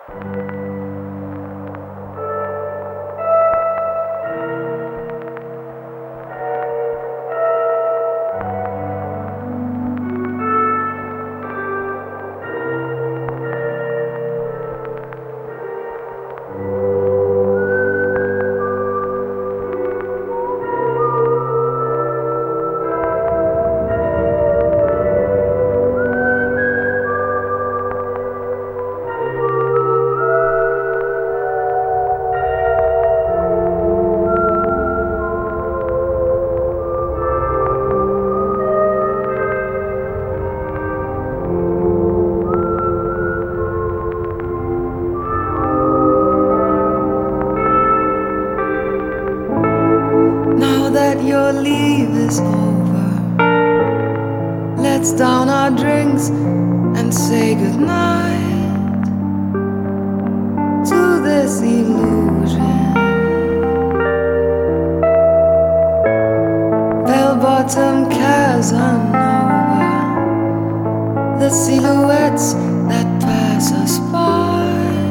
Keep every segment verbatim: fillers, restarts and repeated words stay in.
That your leave is over, let's down our drinks and say goodnight to this illusion. Bell-bottom Casanova, the silhouettes that pass us by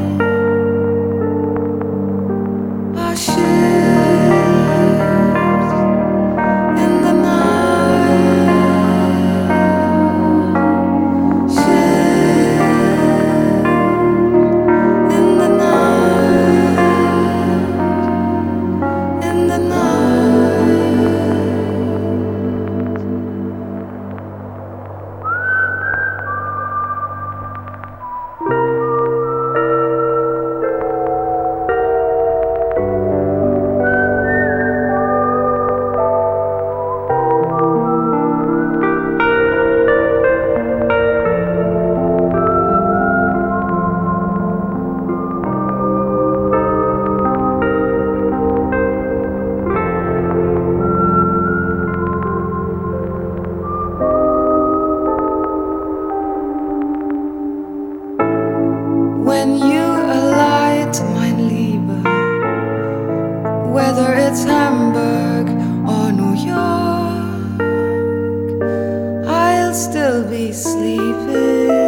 are ships. When you alight, mein Lieber, whether it's Hamburg or New York, I'll still be sleeping.